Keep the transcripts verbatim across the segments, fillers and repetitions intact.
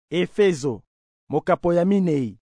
Efezo, mokapo ya minei.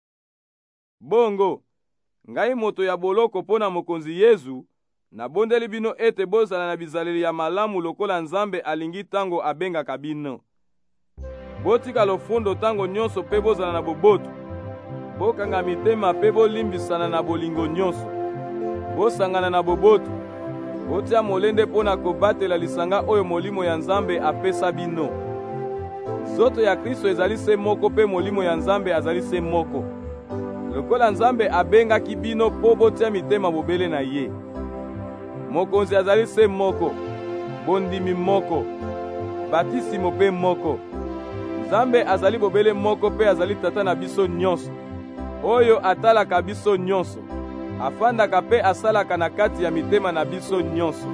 Bongo, ngai moto ya boloko pona mokonzi Yesu, nabondeli bino ete bozala na bizaleli ya malamu lokola Nzambe alingi tango abengaka bino. Botika lofundo tango nyonso pe bozala na boboto. Bokanga mitema pe bolimbisana na bolingo nyonso. Bosangana na boboto. Botia molende pona kobatela lisanga oyo molimo ya Nzambe apesa bino. Nzoto ya Kristo ezali se moko pe molimo ya Nzambe azali se moko. Lokola Nzambe abengaki bino po botia mitema bobele na ye. Mokonzi azali se moko, bondimi moko, batisimo pe moko. Nzambe azali bobele moko pe azali tata na biso nyonso, oyo atalaka biso nyonso, afandaka pe asalaka na kati ya mitema na biso nyonso.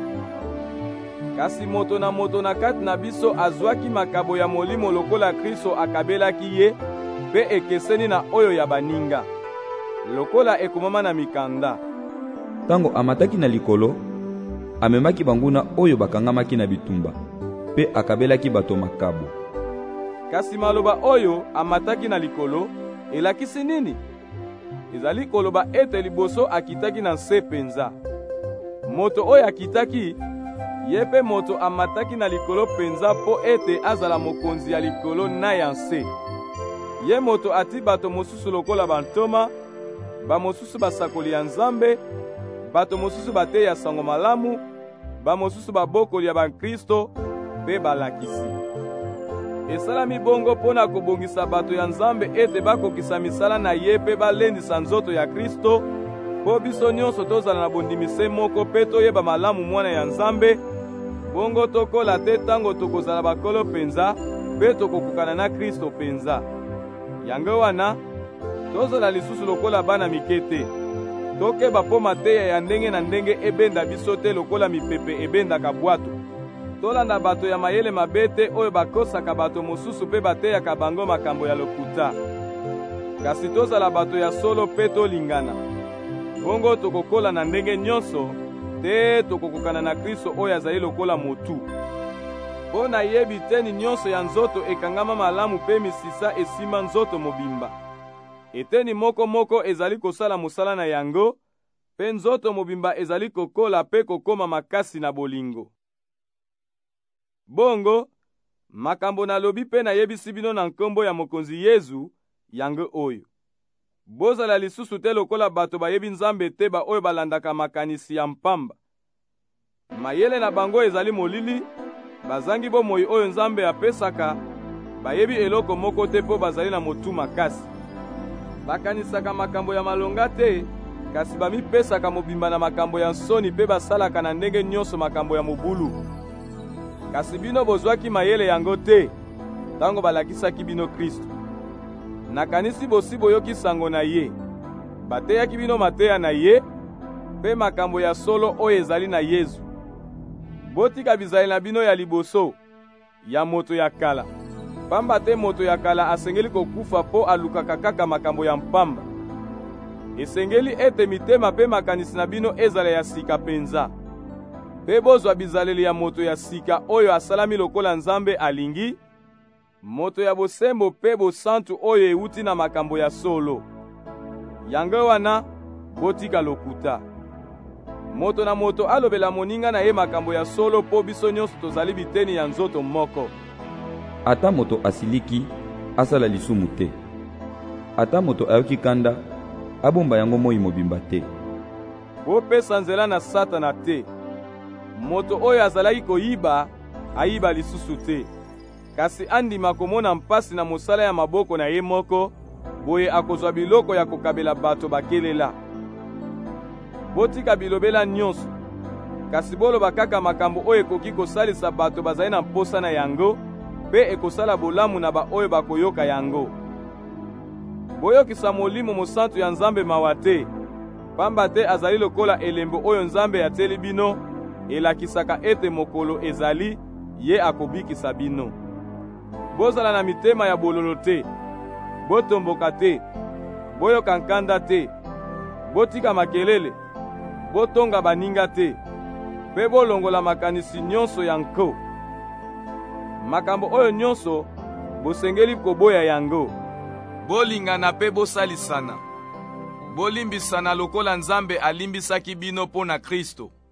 Kasi moto na moto na kati na biso azwaki makabo ya molimo lokola Kristo akabelaki ye, pe ekeseni na oyo ya baninga, lokola ekomama na mikanda. Tango amataki na likolo, amemaki banguna oyo bakangamaki na bitumba, pe akabelaki bato makabo. Kasi maloba oyo amataki na likolo, elakisi nini? Ezali koloba ete liboso akitaki na nse penza. Moto oyo akitaki, ye pe moto amataki na likolo penza po ete azala mokonzi ya likolo na ya nse. Ye moto ati bato mosusu lokola bantoma, ba mosusu basakoli ya Nzambe, bato mosusu bate ya sango malamu, ba mosusu babokoli ya bakristo, pe balakisi. Esalami bongo pona kobongisa bato ya Nzambe ete bakokisa misala na ye pe balendisa nzoto ya Kristo, po biso nyonso tozala na bondimise moko pe toyeba malamu mwana ya Nzambe, bongo tokola te tango tokozala bakolo penza, pe tokokukana na Kristo penza. Yango wana, tozala lisusu lokola bana mike te. Tokeba po mateya ya ndenge na ndenge ebenda biso te lokola mipepe ebendaka bwato. Tolanda bato ya mayele mabe te oyo bakosaka bato mosusu pe bateyaka bango makambo ya lokuta. Kasi tozala bato ya solo pe tolingana. Bongo tokokola na ndenge nyonso te tokokokana na Kristo oyo azali lokola motu. Po na yebi teni nyonso ya nzoto ekangama malamu pe misisa esima nzoto mobimba. Eteni moko moko ezali kosala mosala na yango, pe nzoto mobimba ezali kokola pe kokoma makasi na bolingo. Bongo, makambo nalobi pe nayebisi bino na nkombo ya mokonzi Yesu, yango oyo. Bozala lisusu te lokola bato bayebi Nzambe te ba oyo balandaka makanisi ya mpamba. Mayele na bango ezali molili, bazangi bomoi oyo Nzambe apesaka, bayebi eloko moko te po bazali na motu makasi. Bakanisaka makambo ya malonga te, kasi bamipesaka mobimba na makambo ya nsoni pe basalaka na ndenge nyonso makambo ya mobulu. Kasi bino bozwaki mayele yango te, tango balakisaki bino Kristo. Nakanisi bosi boyoki sango na ye, bateyaki bino mateya na ye, pe makambo ya solo oyo ezali na Yesu. Botika bizali na bino ya liboso, ya moto ya kala. Pamba te moto ya kala asengeli kokufa po alukaka kaka makambo ya mpamba. Esengeli ete mitema pe makanisi na bino ezala ya sika penza. Pe bozwa bizaleli ya moto ya sika oyo asalami lokola Nzambe alingi, moto ya bosembo pe bosantu oyo euti na makambo ya solo. Yango wana, botika lokuta. Moto na moto alobela moninga na ye makambo ya solo po biso nyonso tozali biteni ya nzoto moko. Ata moto asiliki, asala lisumu te. Ata moto ayoki kanda, abomba yango moi mobimba te. Bopesa nzela na Satana te. Moto oyo azalaki koyiba, ayiba lisusu te. Kasi andima komona mpasi na mosala ya maboko na ye moko, boye akozwa biloko ya kokabela bato bakelela. Botika bilobela nyonso, kasi boloba kaka makambo oyo ekoki kosalisa bato bazali na mposa na yango, pe ekosala bolamu na ba oyo bakoyoka yango. Boyokisa molimo mosantu ya Nzambe mawa te, pamba te azali lokola elembo oyo Nzambe ateli bino, elakisaka ete mokolo ezali, ye akobikisa bino. Bozala na mitema ya bololo te, botomboka te, boyoka nkanda te, botika makelele, botonga baninga te, pe bolongola makanisi nyonso ya nko. Makambo oyo nyonso, bosengeli koboya yango. Bolingana mpe bosalisana. Bolimbisana lokola Nzambe alimbisaki bino mpo na Kristo.